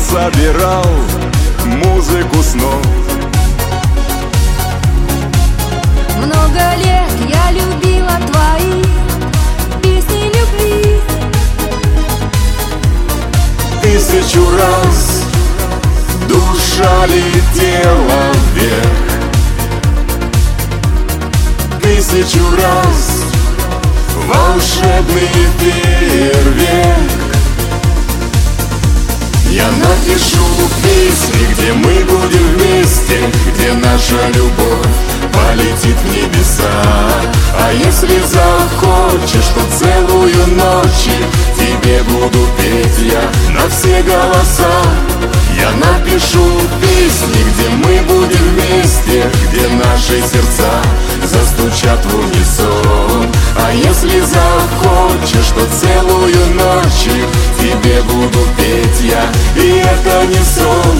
собирал музыку снов. Много лет я любила твои песни любви. 1000 раз душа летела вверх. 1000 раз волшебный фейерверк. Я напишу песни, где мы будем вместе, где наша любовь полетит в небеса. А если захочешь, то целую ночь тебе буду петь я на все голоса. Я напишу песни, где мы будем вместе, где наши сердца застучат в унисон. А если захочешь, то целую ночь тебе буду петь я, и это не сон.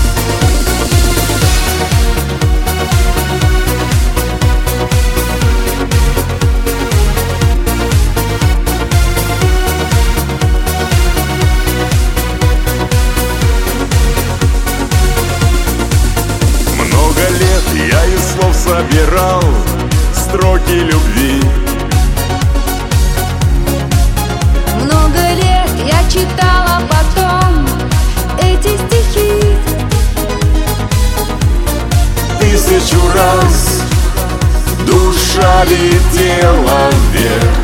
Много лет я из слов собирал строки любви. Много лет я читала потом эти стихи. 1000 раз душа летела вверх.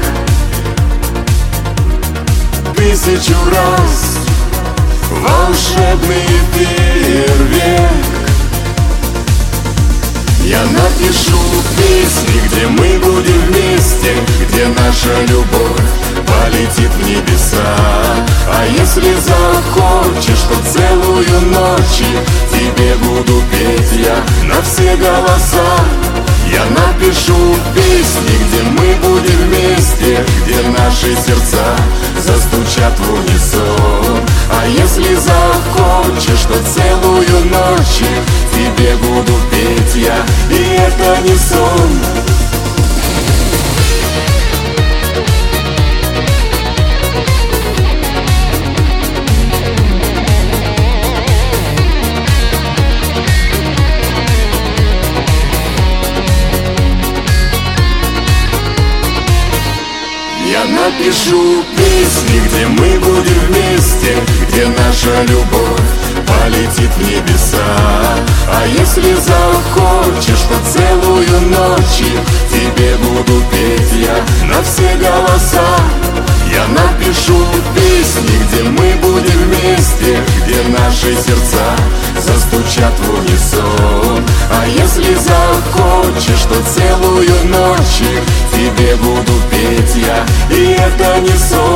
1000 раз волшебный фейерверк. Я напишу песни, где мы будем вместе, где наша любовь полетит в небеса. А если захочешь, то целую ночь тебе буду петь я на все голоса. Я напишу песни, где мы будем вместе, где наши сердца застучат в унисон. А если захочешь, то целую ночь тебе буду петь я, и это не сон. Я напишу песни, где мы будем вместе, где наша любовь полетит в небеса. А если захочешь, то целую ночь тебе буду петь я на все голоса. Я напишу песни, где мы будем вместе, где наши сердца застучат в унисон. А если захочешь, то целую ночь тебе буду петь я, и это не сон.